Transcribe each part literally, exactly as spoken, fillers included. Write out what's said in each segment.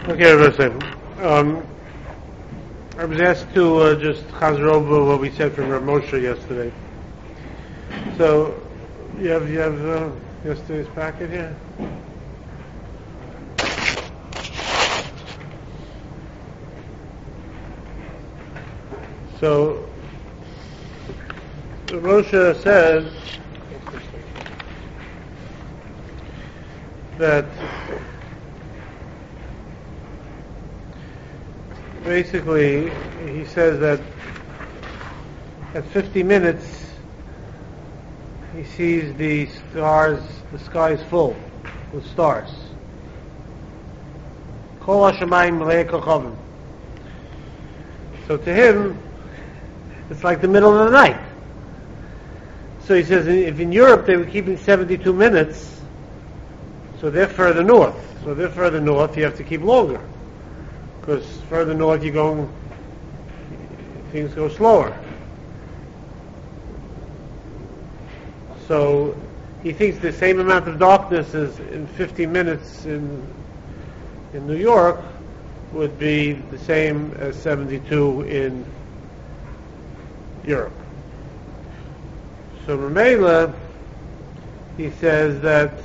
Okay, listen. Um, I was asked to uh, just chazer over what we said from Rav Moshe yesterday. So, you have you have uh, yesterday's packet here? So, Rav Moshe says that basically, he says that at fifty minutes, he sees the stars, the sky is full with stars. Kol hashamayim mele'eh kochavim. So to him, it's like the middle of the night. So he says, if in Europe they were keeping seventy-two minutes, so they're further north. So they're further north, you have to keep longer. Because further north you're going, things go slower. So he thinks the same amount of darkness as in fifty minutes in in New York would be the same as seventy-two in Europe. So Ramela, he says that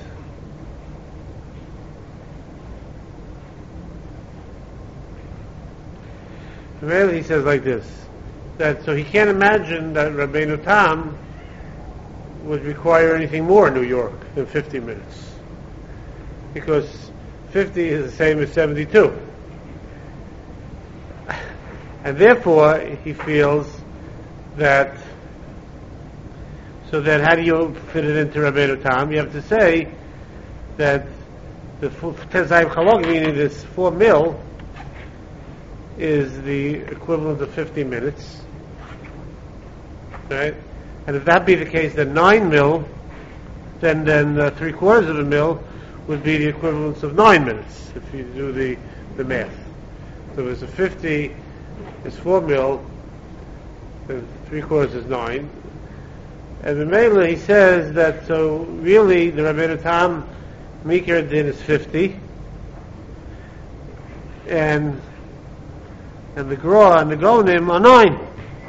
Really, he says like this, that so he can't imagine that Rabbeinu Tam would require anything more in New York than fifty minutes, because fifty is the same as seventy-two, and therefore he feels that. So then, how do you fit it into Rabbeinu Tam? You have to say that the Tezayim Chalog, meaning this four mil, is the equivalent of fifty minutes, right? And if that be the case, then nine mil, then then uh, three quarters of a mil would be the equivalence of nine minutes if you do the the math. So it's a fifty is four mil, and three quarters is nine. And the Mela, he says that so really the Rabbeinu Tam Mikra Din is fifty, and and the Gra and the Gonim are nine.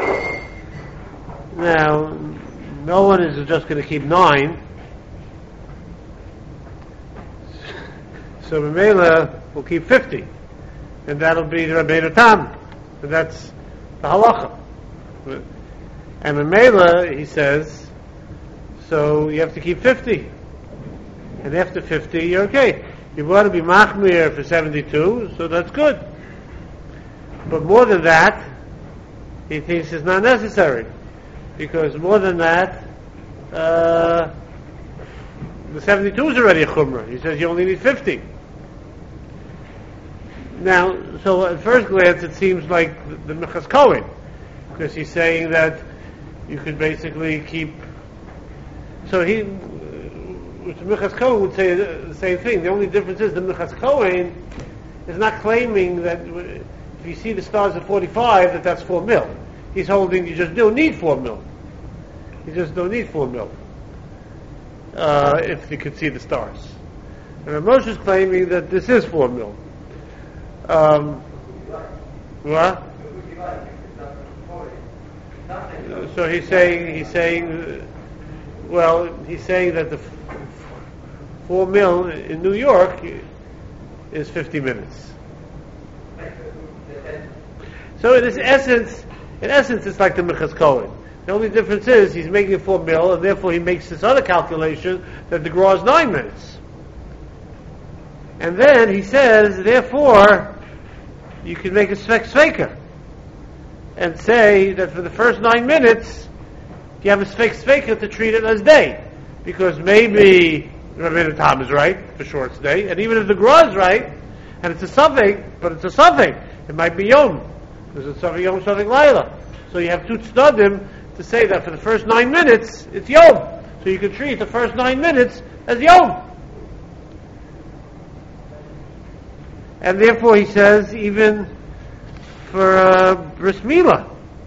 Now, no one is just going to keep nine. So Mamela will keep fifty. And that'll be the Rabbeinu Tam. And that's the halacha. And Mamela, he says, so you have to keep fifty. And after fifty, you're okay. You want to be machmir for seventy-two, so that's good. But more than that, he thinks is not necessary, because more than that, uh, the seventy-two is already a chumrah. He says you only need fifty. Now, so at first glance, it seems like the, the Mechas Kohen, because he's saying that you could basically keep. So he, which the Mechas Kohen would say the same thing. The only difference is the Mechas Kohen is not claiming that. If you see the stars at forty-five, that that's four mil. He's holding you just don't need four mil. You just don't need four mil. Uh, if you could see the stars. And Moshe is claiming that this is four mil. Um, what? So he's saying, he's saying, well, he's saying that the f- four mil in New York is fifty minutes. So in this essence, in essence, it's like the Mechas Kohen. The only difference is he's making it four mil, and therefore he makes this other calculation that the Gra is nine minutes. And then he says, therefore, you can make a svek sveka and say that for the first nine minutes, you have a svek sveka to treat it as day, because maybe Rabbeinu Tam is right, for sure it's day, and even if the Gra is right, and it's a suffix, but it's a suffix, it might be yom. Because it's Safik Yom, Safik Laila. So you have two tzdadim to say that for the first nine minutes, it's Yom. So you can treat the first nine minutes as Yom. And therefore he says, even for uh, Bris Milah.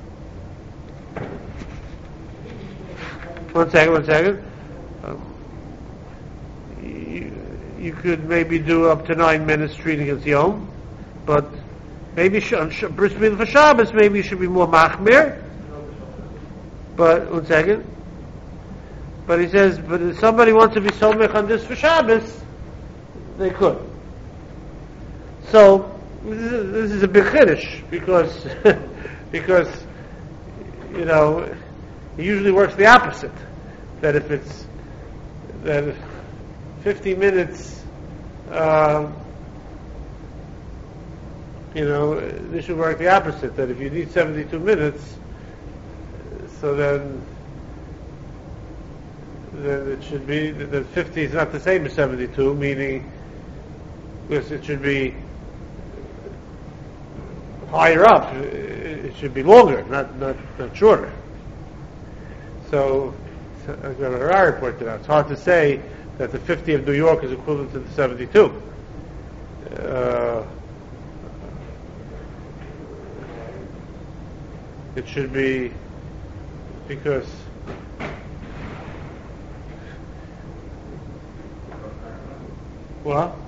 One second, one second. Um, you, you could maybe do up to nine minutes treating as Yom. but maybe sh- on sh- bris milah for Shabbos, maybe you should be more machmir. But one second. But he says, but if somebody wants to be somech on this for Shabbos, they could. So this is, this is a big chiddush because because you know it usually works the opposite. That if it's that if fifty minutes, um, you know, this should work the opposite. That if you need seventy-two minutes, so then then it should be that fifty is not the same as seventy-two, meaning because it should be higher up. It should be longer, not not, not shorter. So, as Harari pointed out, it's hard to say that the fifty of New York is equivalent to the seventy-two. Uh, it should be because what?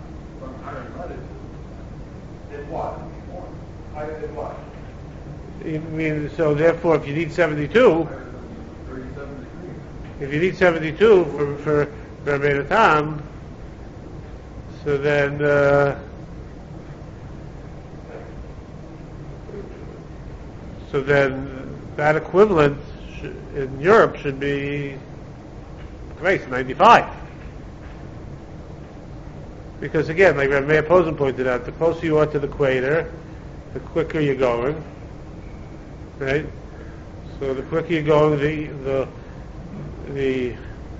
You mean so? Therefore, if you need seventy-two, if you need seventy-two for for Rabbeinu Tam, so then uh, so then that equivalent sh- in Europe should be great ninety-five. Because again, like Rabbi Meir Posen pointed out, the closer you are to the equator, the quicker you're going. Right? So the quicker you're going, the the the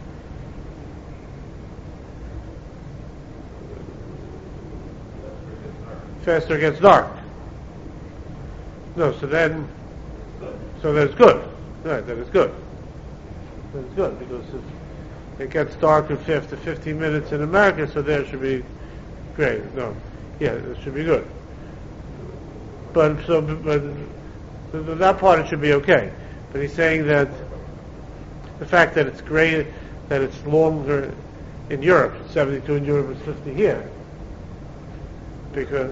faster it gets dark. No, so then so then it's good. Right, then it's good. Then it's good because if it gets dark in fifth to fifteen minutes in America, so there should be great. No, yeah, it should be good. But so, but, but that part it should be okay. But he's saying that the fact that it's great, that it's longer in Europe, seventy-two in Europe is fifty here, because.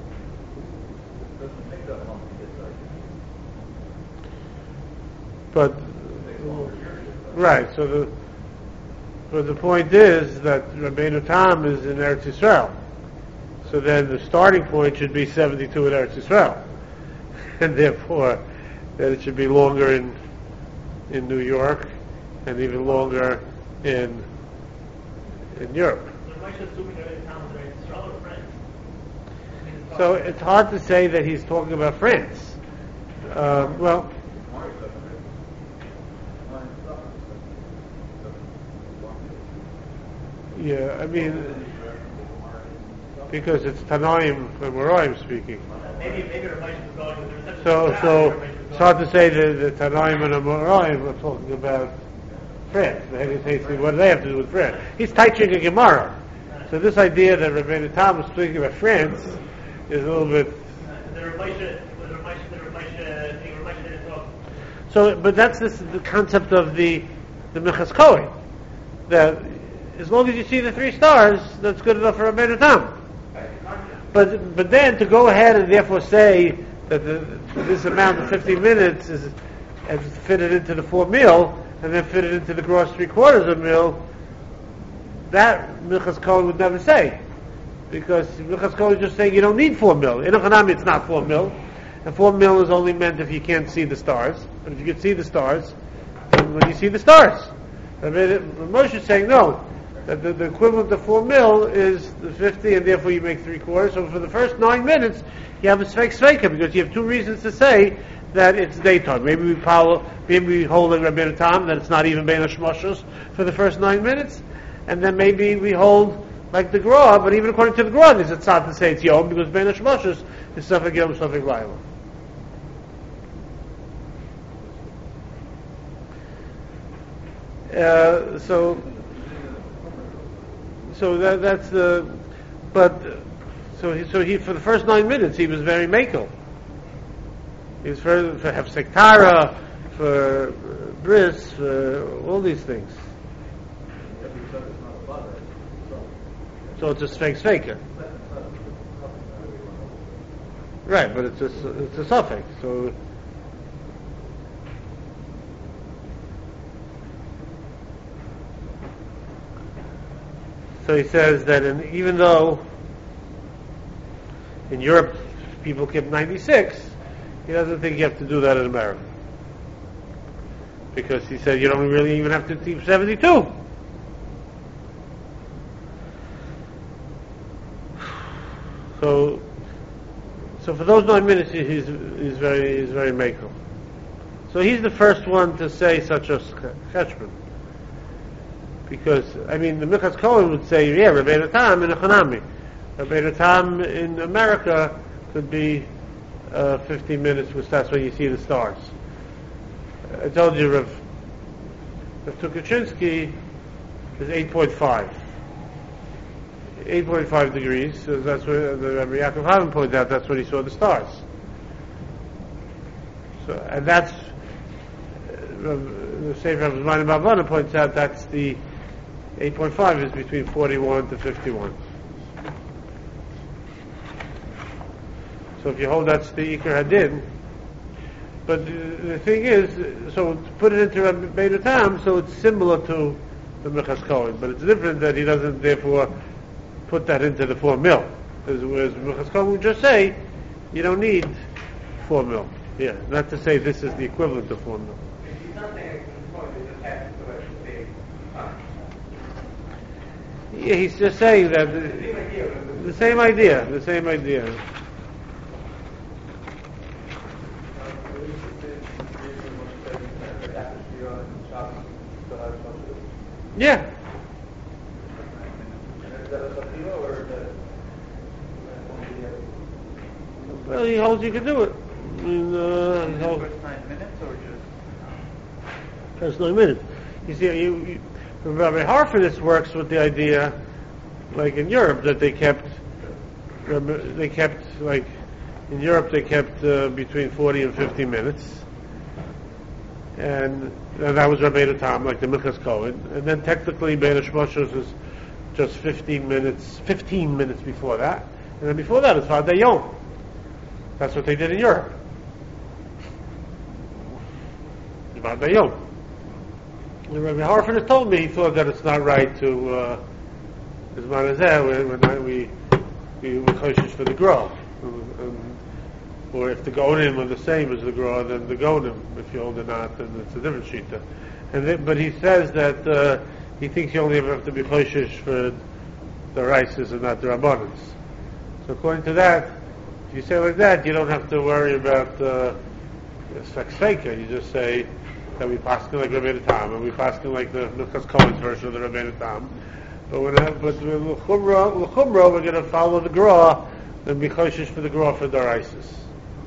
But right, so the but the point is that Rabbeinu Tam is in Eretz Yisrael, so then the starting point should be seventy-two in Eretz Yisrael, and therefore that it should be longer in in New York and even longer in in Europe. So it's hard to say that he's talking about France. Um, well. Yeah, I mean, because it's Tanaim and Moraim speaking. Maybe, maybe Ramesh was going. There's such So, a so it's hard to say that the Tanaim and the Moraim are talking about France. What do they have to do with France? He's teaching a Gemara. So this idea that Rabbeinu Tam was speaking about France is a little bit. The Ramesh, the Ramesh, the Ramesh, the Ramesh didn't talk. So, but that's this, the concept of the the Minchas Kohen, that as long as you see the three stars, that's good enough for Rabbeinu Tam. But but then to go ahead and therefore say that the, this amount of fifty minutes is and fit it into the four meal and then fit it into the gross three quarters of meal, that Minchas Kohen would never say, because Minchas Kohen is just saying you don't need four mil. In Hanami it's not four mil, and four mil is only meant if you can't see the stars. But if you can see the stars, then when you see the stars, Moshe is saying no. That the, the equivalent of four mil is the fifty, and therefore you make three quarters. So for the first nine minutes, you have a sveik sveika, because you have two reasons to say that it's daytime. Maybe we follow, maybe we hold like Rabbeinu Tam that it's not even Bein HaShmoshos for the first nine minutes, and then maybe we hold like the Gra, but even according to the Gra, it's not to say it's Yom, because Bein HaShmoshos is Safek Yom, Safek Laila. Uh, so. So that, that's the, but so he, so he for the first nine minutes he was very makel. He was for for Hefsek Tara, for bris, for all these things. So it's a sveik sveika. Right, but it's a, it's a suffix, so... So he says that in, even though in Europe people keep ninety-six, he doesn't think you have to do that in America. Because he said you don't really even have to keep seventy-two. So, so for those nine minutes, he's he's very he's very makel. So he's the first one to say such a cheshbon. Because I mean, the Minchas Kohen would say, yeah, Rabbeinu Tam in a Chanami. Rabbeinu Tam in America could be uh, fifteen minutes, which that's when you see the stars. I told you, Rav, Rav Tukachinsky is eight point five. eight point five degrees, so that's what the Rabbi Yaakov Havan pointed out, that's when he saw the stars. So, and that's, uh, the Sefer of Zmanim Bavana points out that's the, eight point five is between forty-one to fifty-one. So if you hold that's the Iker Hadin, but the, the thing is, so to put it into Rabbeinu Tam, so it's similar to the Minchas Kohen, but it's different that he doesn't therefore put that into the four mil. Whereas Minchas Kohen would just say, you don't need four mil. Yeah, not to say this is the equivalent of four mil. Yeah, he's just saying that the, the same idea, the same idea. Yeah. Well, he holds you can do it. I mean, uh, he holds First nine minutes or just? First nine minutes. You see, you, you, Rabbi Harfordis works with the idea, like in Europe, that they kept, they kept, like, in Europe they kept uh, between forty and fifty minutes. And, and that was Rabbeinu Tam, like the Minchas Kohen. And then technically, Bein HaShmoshes is just fifteen minutes, fifteen minutes before that. And then before that, it's Vadei Yom. That's what they did in Europe. Vadei Yom. And Rabbi Harford has told me he thought that it's not right to, uh, as Manazeh, when we, we were kosher for the grow. And, and, or if the gonim are the same as the grow, then the gonim, if you hold it not, then it's a different shita. And then, but he says that uh, he thinks you only ever have to be kosher for the rices and not the rabbanans. So according to that, if you say like that, you don't have to worry about uh, seksfeka. You just say that we paskin like Rabbeinu Tam, and we paskin like the Minchas Kohen's version of the Rabbeinu Tam. But when but with l'chumra, l'chumra, we're going to follow the gra and be kosher for the gra for the rices.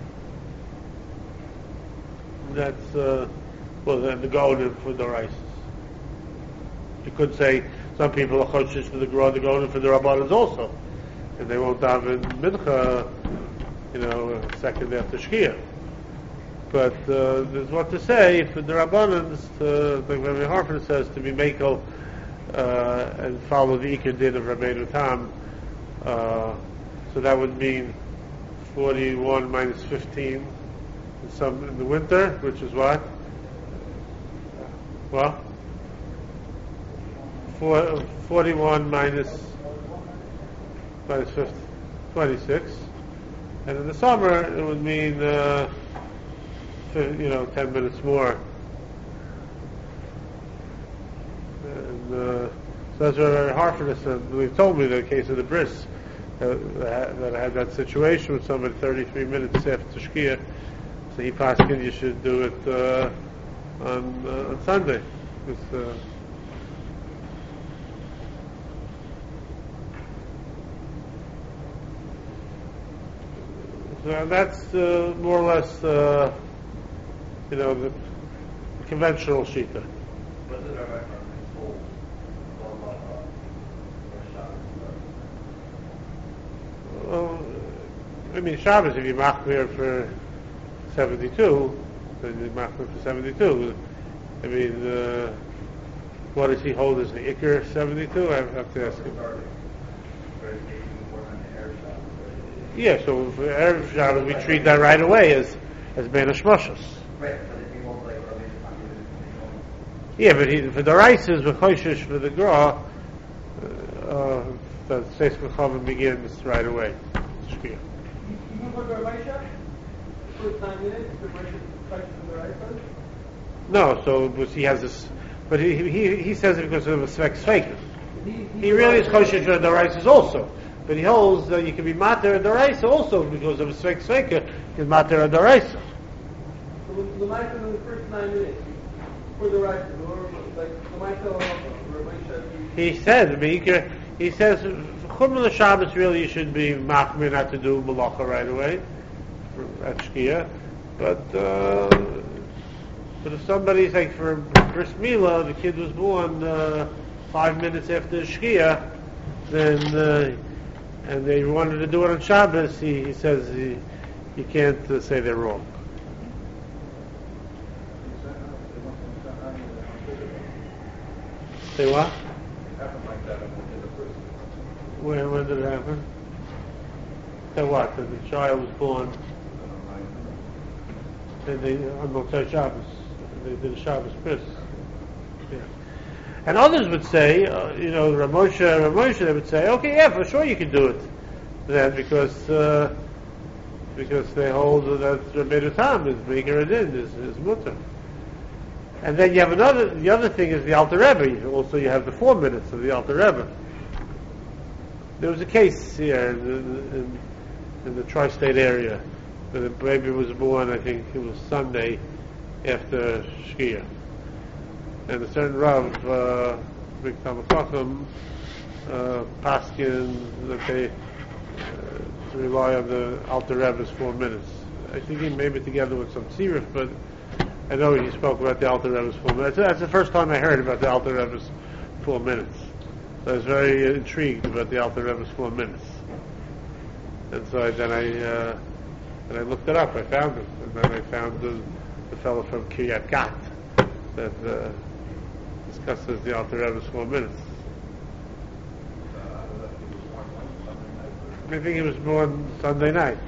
That's uh, well, then the golden for the rices. You could say some people are kosher for the gra, the golden for the rabbanans also, and they won't daven mincha, you know, second after shkia. But uh, there's what to say for the rabbanans, uh, like Rabbi Harford says, to be makel uh, and follow the ikar din of Rabbeinu Tam. Uh, so that would mean forty-one minus fifteen in some in the winter, which is what? Well, four, forty-one minus minus fifty, twenty-six, and in the summer it would mean. Uh, you know, ten minutes more. And uh, so that's what Rabbi Harford said. He told me the case of the bris, uh, that I had that situation with somebody thirty-three minutes after Shkia. So he passed in, you should do it uh, on, uh, on Sunday. With, uh, so that's uh, more or less uh, you know, the conventional shita. Well, I mean, Shabbos, if you machmir for seventy-two, then you machmir for seventy-two. I mean, uh, what does he hold as the ikar seventy-two? I have to ask him. Yeah, so for Erev Shabbos we treat that right away as as Ben Hashmashos. Right, but if he won't like Rabbi Shimon, Yeah, but he, for the rices, with Choshesh, for the Gra, uh, the Seis Mechavim begins right away. Shkia. You you go to Raisha? First nine minutes, the Raisha fights for the Raisha? No, so but he has this, but he he he says it because of a Svek Sveikus. He, He really is Choshesh for the rices also. But he holds that you can be mater daraisa also because of a svek sveka is mater daraisa. So the Lamaita in the first nine minutes, for the Raisha, or like Lamaita or Raisha? He says, Meikar, he says, Chumra Shabbos really you should be machmir not to do malacha right away for- at Shkia. But uh, but if somebody's like for Bris Milah, the kid was born uh, five minutes after Shkia, then uh, and they wanted to do it on Shabbos, he, he says he, you can't uh, say they're wrong. Say what? When, when did it happen? Say what? That the child was born and they, on Motzei Shabbos, they did a Shabbos bris. Yeah. And others would say, uh, you know, Ramosha, Ramosha, they would say, okay, yeah, for sure you can do it then because uh, because they hold that Rabbeinu Tam is Meikar Adin, is, is Mutter. And then you have another, the other thing is the Alter Rebbe. Also you have the four minutes of the Alter Rebbe. There was a case here in, in, in the tri-state area where the baby was born, I think it was Sunday after Shkia. And a certain Rav, uh, Big Tamachachim, uh, Paskin, that they uh, to rely on the Alter Rebbe's four minutes. I think he maybe together with some Tzirif, but I know he spoke about the Alter Rebbe's four minutes. That's the first time I heard about the Alter Rebbe's four minutes. So I was very intrigued about the Alter Rebbe's four minutes. And so I, then I uh, then I looked it up. I found it, and then I found the, the fellow from Kiryat Gat that uh, discusses the Alter Rebbe's four minutes. I think he was born Sunday night.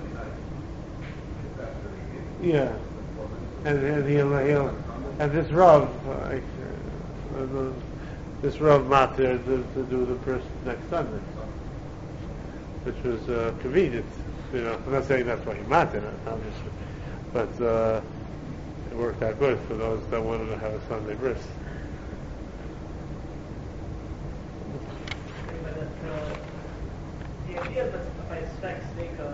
Yeah, and, and he'll, he'll and this Rav, uh, uh, this Rav Mater to, to do the first next Sunday, which was uh, convenient. You know, I'm not saying that's why he Mater, obviously, but uh, it worked out good for those that wanted to have a Sunday bris. The idea that if I expect steak on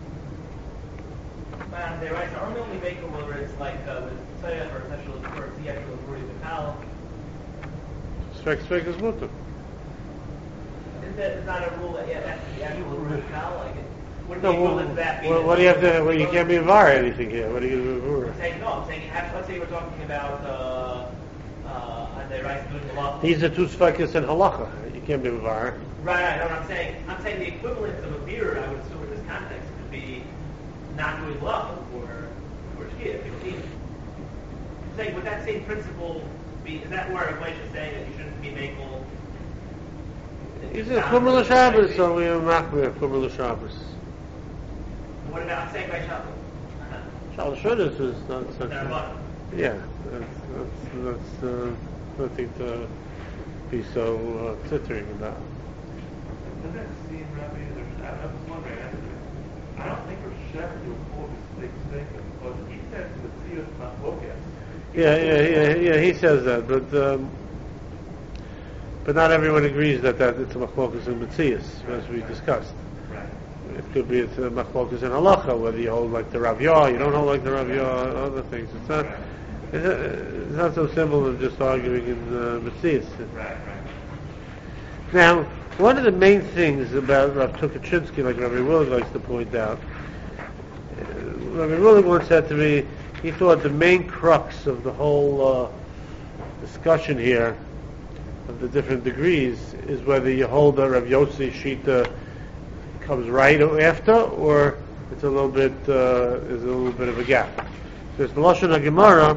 man, they right, are only make them whether it's like uh, with soya or essential or it's the actual Ruri Vital. Svek Svek is mutter. Is that is not a rule that yeah, that's the actual Ruri Vital? Like it wouldn't No, be well, equivalent to that being well, what do you have to? Well, you can't be var anything here. What are you going to do? I'm saying no, I'm saying actually, let's say we're talking about uh uh and they right doing the law. These are two svekis in halacha. You can't be var. Right, right, no, what I'm saying. I'm saying the equivalent of a beer, I would assume in this context, would be not doing love for for shkia, fifteen. I'm saying, would that same principle be? Is that where Rav is saying that you shouldn't be makel? Is it Chumra Shabbos or we are machmir Chumra Shabbos? What about I'm saying by Shabbos? Shal Shodas is not such Not a... a Yeah, that's, that's, that's uh, nothing to be so uh, tittering about. Doesn't that seem, Rabbi, there's, I was wondering, I don't think Rosh Hashanah will call this big statement, because he says the Tziyah is not focused. Yeah, yeah, yeah, yeah, he says that, but um, but not everyone agrees that, that it's a machlokas in Metzias, as we discussed. Right. It could be it's a machlokas in halacha, whether you hold like the Rav Yah, you don't hold like the Rav Yah, other things. It's not, it's not, it's not so simple as just arguing in uh, Metzias. Right, right. Now, one of the main things about Rav Tukachinsky, like Rabbi Willig likes to point out, uh, Rabbi Willig once said to me, he thought the main crux of the whole uh, discussion here, of the different degrees, is whether you hold that Rav Yossi Shita comes right after, or it's a little bit, uh, there's a little bit of a gap. There's the Lashon HaGemara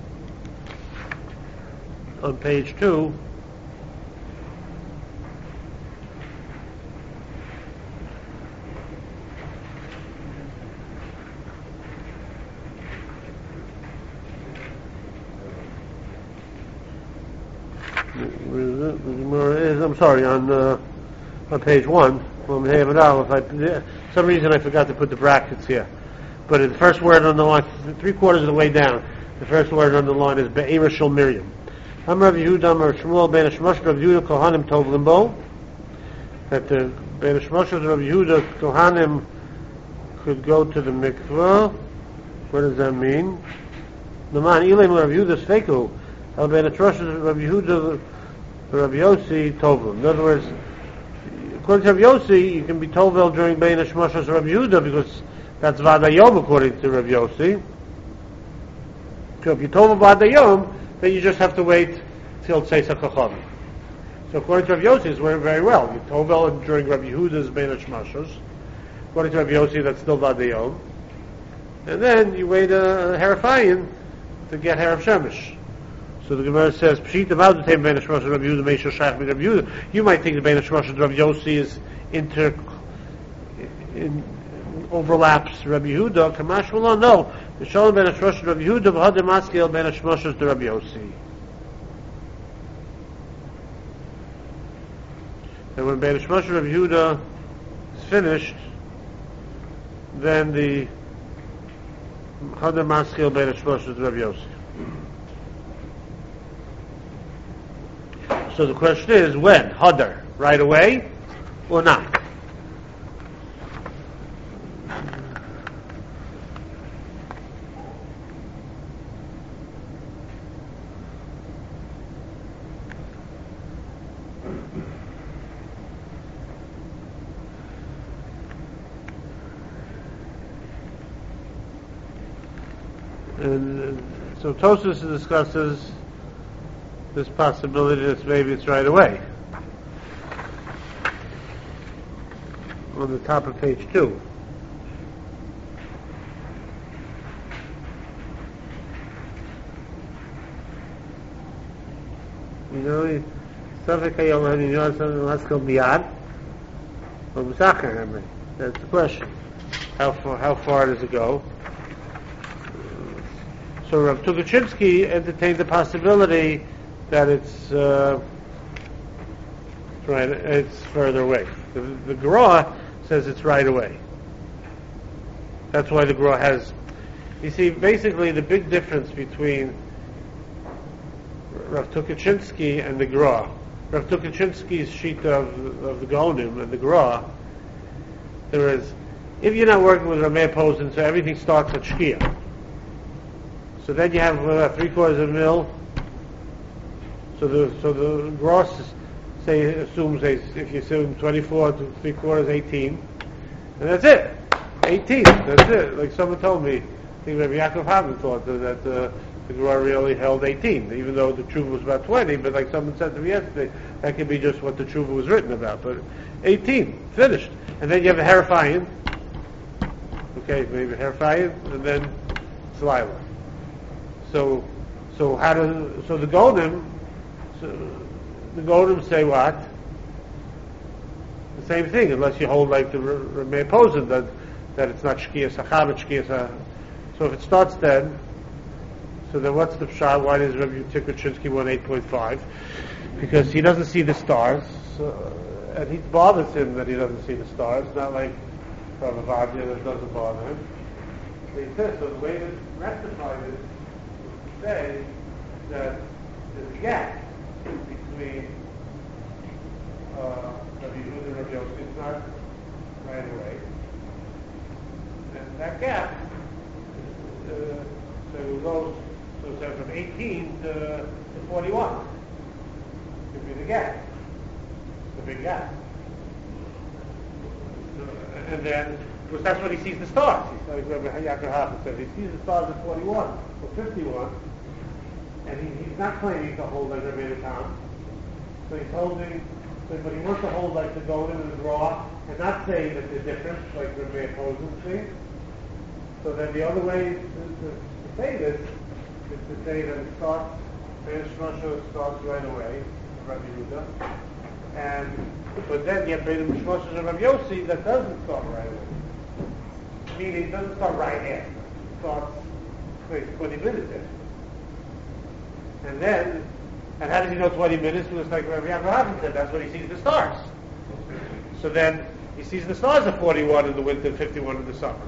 on page two. I'm sorry, on uh, on page one, well, hey, but now, if I, for some reason I forgot to put the brackets here. But the first word on the line, three quarters of the way down, the first word on the line is Be'era Shel Miriam. I'm Rav Yehuda, I'm Rav Shmuel, Ben Shmosh, Rav Yehuda, Kohanim, Tov Limbo. That the Ben Shmosh of Rav Yehuda, Kohanim could go to the mikveh. What does that mean? The man, Ilim Rav Yehuda, Sfeku. Al Ben Shmosh of Rav Yehuda, Rav Yossi, Tovim. In other words, according to Rav Yossi, you can be Tovel during Ben Shmosh of Rav Yehuda because that's Vadayom according to Rav Yossi. So if you Tovel Vadayom, then you just have to wait till Tzeis HaKacham. So according to Rav Yossi, it's working very well. You Tovel during Rav Yehuda's Ben Shmoshos. According to Rav Yossi, that's still Vadayom. And then you wait a Herafayin to get Herav Shemesh. So the Gemara says, Pshita Maudatem Ben Shmosh Rav Yehuda Meisha Shach Rav Yehuda. You might think the Ben Shmosh Rav Yossi is inter in, overlaps Rav Yehuda. Kamash will not know. The Shalom Ben Shmosh Rav Yehuda v'Hadem Maskil Ben Shmosh to Rav Yossi. And when Ben Shmosh Rav Yehuda is finished, then the Hadar Maskil Ben Shmosh to Rav Yossi. So the question is, when? Hadar, right away or not? And so Tosfos discusses this possibility that maybe it's right away. On the top of page two. You know, Safek Hayom Hani Yod Something Laskal Miyad or Musacher Hamri. That's the question. How far how far does it go? So Rav Tukachinsky entertained the possibility that it's uh, right, it's further away. The, the Gra says it's right away. That's why the Gra has. You see, basically the big difference between Rav Tukachinsky and the Gra, Rav Tukachinsky's sheet of, of the Gaonim and the Gra, there is, if you're not working with Rameh Posen, so everything starts at Shkia. So then you have uh, three quarters of a mil. So the so the gross say assumes say, if you assume twenty-four to three quarters, eighteen, and that's it. Eighteen. That's it. Like someone told me, I think Rabbi Yaakov Havan thought that uh, the Gemara really held eighteen, even though the Tshuva was about twenty. But like someone said to me yesterday, that could be just what the Tshuva was written about. But eighteen, finished, and then you have a Herafayin. Okay, maybe Herafayin, and then Slilah. So, so how do so the Golden, so the Golden say what? The same thing, unless you hold like the Rameh Posen that that it's not Shkia Sacham, it's Shkia Sacham. So if it starts then, so then what's the pshat? Why does Rabbi Tukachinsky want eight point five? Because he doesn't see the stars, so, and it bothers him that he doesn't see the stars. Not like Rabbi Vadia that doesn't bother him. So he says so. The way to rectify this. Say that there's a gap between uh, Rabbi Yehuda and Rabbi Yossi. It's not right away. And that gap, uh, so it goes so it's from eighteen to, to forty-one. Could be the gap, the big gap. So, and then, because that's when he sees the stars. He's like Rabbi Yaakov Havan said, he sees the stars at forty-one or fifty-one. And he, he's not claiming to hold like Rabbi Tam. So he's holding, but he wants to hold like the Golden and the Raw, and not saying that they're different, like Rabbi Posen thing. So then the other way to, to, to say this is to say that it starts, Ben Shmosha starts right away, Rabbi Yehuda, and but then you have Ben Shmosha and Rabbi Yossi that doesn't start right away. Meaning it doesn't start right after. It starts wait, twenty minutes after. And then And how does he know twenty minutes? Well, it's like Rabbi Yaakov said, that's when he sees the stars. So then, he sees the stars at forty-one in the winter and fifty-one in the summer.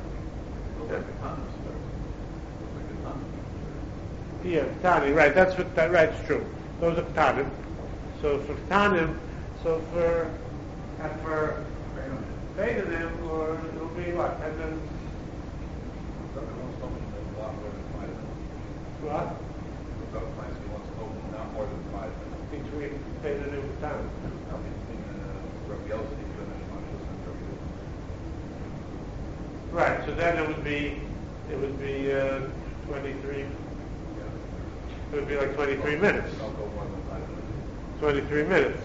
Yeah, Tanim, right, that's what, that, right, it's true. Those are Tanim. So for Tanim, so for, and for Beidanim, or it'll be what, ten minutes? What? Between Beidanim and Tanim. Right, so then it would be, it would be uh, twenty-three, it would be like twenty-three minutes. twenty-three minutes.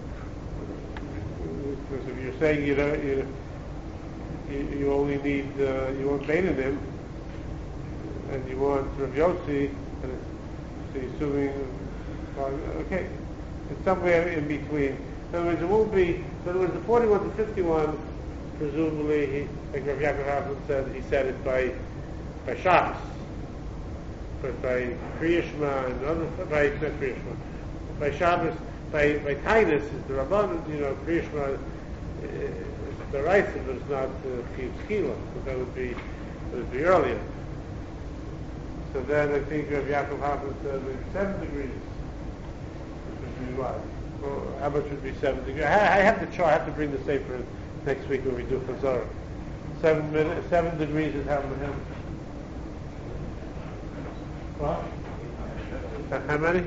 Because if you're saying you don't, you, you, you only need, uh, you want Beidanim, and you want Rav Yossi, and so you're assuming, okay, it's somewhere in between. In other words, it won't be, in other words, the forty-one to fifty-one, presumably, he, like Rav Yaakov Hoffman said, he said it by by Shabbos, but by Kriya Shema and other, by not Kriya Shema, by Shabbos, by by Tainus is the Rabbanon, you know, Kriya Shema uh, is the Raisa, but it's not Kiyuv uh, Skila, so that would be it would be earlier. So then I think Rav Yaakov Hoffman said maybe seven degrees, which would be what? Well, how much would be seven degrees? I, I have the chart. I have to bring the Sefer next week when we do Chazorah. Seven minutes, seven degrees is how many? What? How many?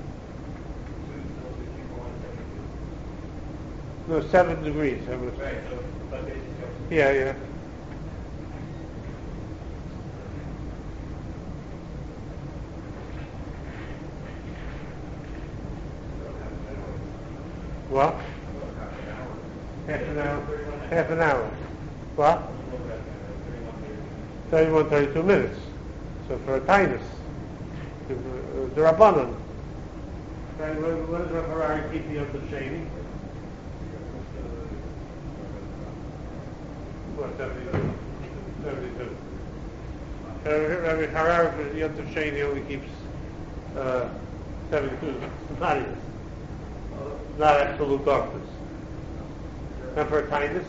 No, seven degrees. How much? Yeah, yeah. What? Half an hour. Half an hour. What? thirty-one, thirty-two minutes. So for a Tainus, the, the Rabbanon. And when, when does Rav Harari keep the Yom Tov Sheni? What, seventy-two? seventy-two. Rav Harari for Yom Tov Sheni only keeps uh, seventy-two. Not even. Not absolute darkness. And for a Tainus?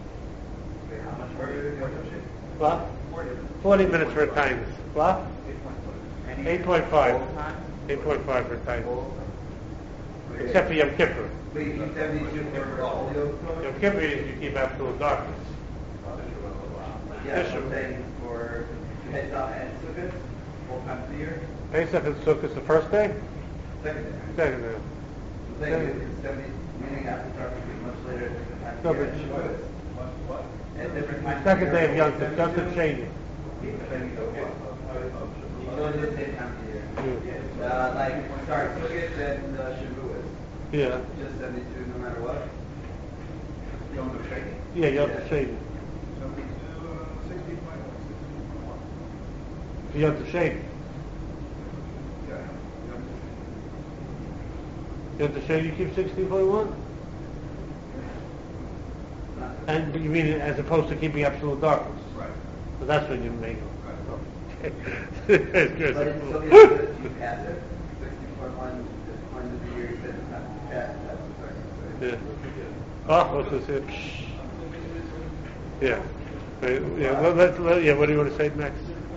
What? Forty minutes for a Tainus. What? Eight point five. Eight point five for a Tainus. Except for Yom Kippur. Yom Kippur is you keep absolute darkness. Yeah, I'm saying for Pesach and Sukkot, four times a year. Pesach and Sukkot is the first day? Second day. Second day. I'm saying it's seventy, meaning after starting to be much later at different times No, of year. but- Shavuos. What? At different times Second of day year. of Yom Tov, Yom Tov Sheni. Okay. You don't do the same time of year. Yeah. Uh, like, sorry, Sukkot and uh, Shavuos. Yeah. Just seventy-two no matter what. Yom Tov Sheni. Yeah, Yom Tov Sheni. Yom Tov Sheni. Yom Tov Sheni, you keep sixteen point one? And you mean as opposed to keeping absolute darkness? Right. So that's when you make it. Right. It's But it's good. still the other that you pass it. sixteen point one, the point of the year, you said it's not pass, that's the second. Yeah. Oh, what's this here? Psh. Yeah. Right, yeah, well, let's, let, yeah, what do you want to say next?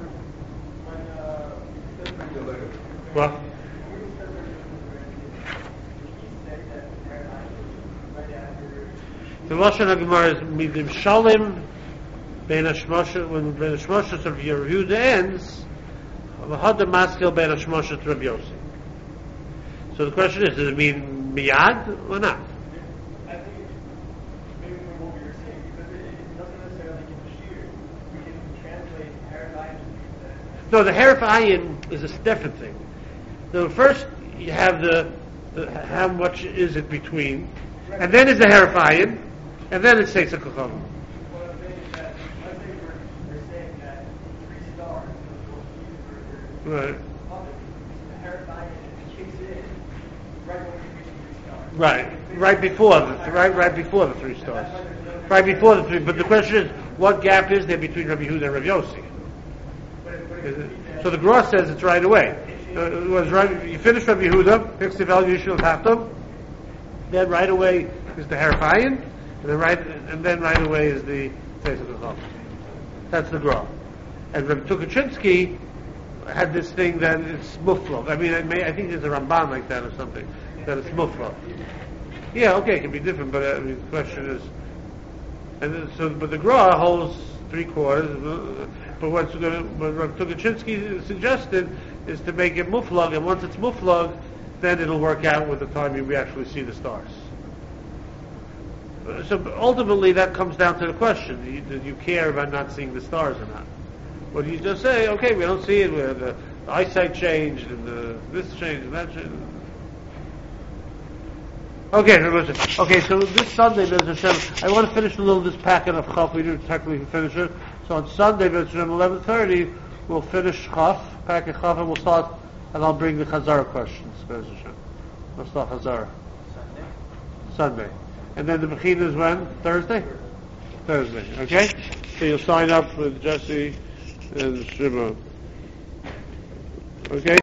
What? The Lashon HaGemara is midim shalim ben hashmosha, when ben hashmosha of Yehuda ends, v'hada maskil ben hashmosha to Rabbi Yossi. So the question is, does it mean miyad or not? I think maybe from what we were saying, because it, it doesn't necessarily give a shear. We can translate paradigm. No, the Heref Ayin is a different thing. So first you have the, the how much is it between, and then is the Heref Ayin, and then it's Seitz HaKochom. What I'm saying is that, let's say we're, we're saying that three stars, for your Right. public, the paradigm kicks in right when we reach three stars. Right, right before the right, right before the three stars, right before the three. But the question is, what gap is there between Rabbi Yehuda and Rabbi Yossi? Is it, so the Gross says it's right away. It, Uh, it was right. You finish Rabbi Yehuda, picks the evaluation of Haftam. Then right away is the Herapayan, and then right and then right away is the Tzeitzah Chacham. That's the Gra. And Rabbi Tukachinsky had this thing that it's muflog. I mean, it may, I think there's a Ramban like that or something that it's muflog. Yeah, okay, it can be different, but uh, I mean, the question is, and then, so but the Gra holds three quarters. Uh, but what's going to, what Rabbi Tukachinsky suggested is to make it muflog, and once it's muflog, then it'll work out with the time we actually see the stars. Uh, so ultimately, that comes down to the question: do you, do you care about not seeing the stars or not? Or do you just say, okay, we don't see it, we have the, the eyesight changed, and the, this changed, and that changed? Okay, okay. So this Sunday, Bez Hashem, I want to finish a little this packet of Chaf. We didn't technically finish it. So on Sunday, Bez Hashem, eleven thirty, we'll finish Chaf, packet Chaf, and we'll start. And I'll bring the Chazara questions, Bez Hashem. We'll start Chazara. Sunday. Sunday, and then the Bechina is when? Thursday. Thursday. Okay. So you'll sign up with Jesse and Shimon. Okay.